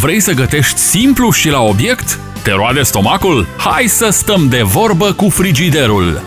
Vrei să gătești simplu și la obiect? Te roade stomacul? Hai să stăm de vorbă cu frigiderul!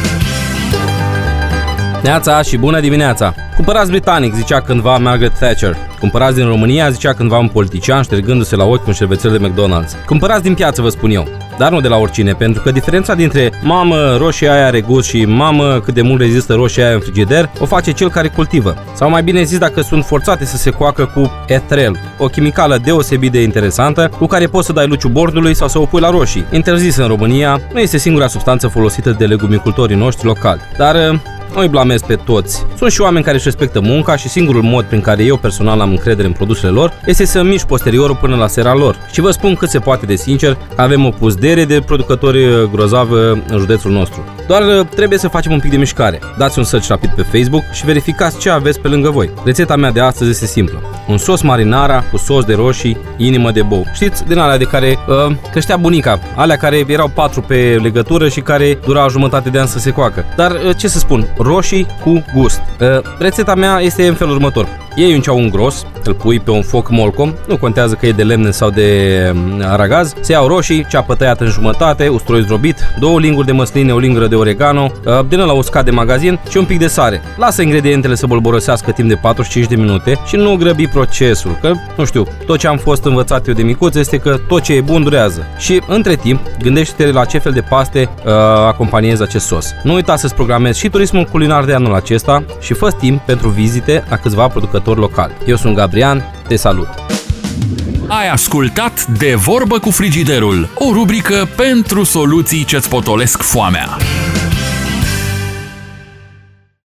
Neața și bună dimineața! Cumpărați britanic, zicea cândva Margaret Thatcher. Cumpărați din România, zicea cândva un politician ștergându-se la ochi un șervețel de McDonald's. Cumpărați din piață, vă spun eu. Dar nu de la oricine, pentru că diferența dintre mamă, roșia aia are gust și mamă, cât de mult rezistă roșia aia în frigider, o face cel care cultivă. Sau mai bine zis, dacă sunt forțate să se coacă cu etrel, o chimicală deosebit de interesantă, cu care poți să dai luciul bordului sau să o pui la roșii. Interzisă în România, nu este singura substanță folosită de legumicultorii noștri locali. Dar nu-i blamez pe toți. Sunt și oameni care își respectă munca și singurul mod prin care eu personal am încredere în produsele lor este să mișc posteriorul până la sera lor. Și vă spun cât se poate de sincer că avem o puzdere de producători grozavă în județul nostru. Doar trebuie să facem un pic de mișcare. Dați un search rapid pe Facebook și verificați ce aveți pe lângă voi. Rețeta mea de astăzi este simplă. Un sos marinara cu sos de roșii, inimă de bou. Știți, din alea de care creștea bunica, alea care erau 4 pe legătură și care dura jumătate de an să se coacă. Dar ce să spun, roșii cu gust. Rețeta mea este în felul următor. Iei un ceaun gros, îl pui pe un foc molcom, nu contează că e de lemne sau de aragaz, se iau roșii, ceapă tăiată în jumătate, usturoi zdrobit, 2 linguri de măsline, o lingură de oregano, din ăla uscat de magazin și un pic de sare. Lasă ingredientele să bolborosească timp de 45 de minute și nu grăbi procesul, că, nu știu, tot ce am fost învățat eu de micuț este că tot ce e bun durează. Și, între timp, gândește-te la ce fel de paste acompaniezi acest sos. Nu uita să-ți programezi și turismul culinar de anul acesta și fă timp pentru vizite la câțiva producători locali. Eu sunt Gabriel, te salut! Ai ascultat De Vorbă cu Frigiderul, o rubrică pentru soluții ce-ți potolesc foamea.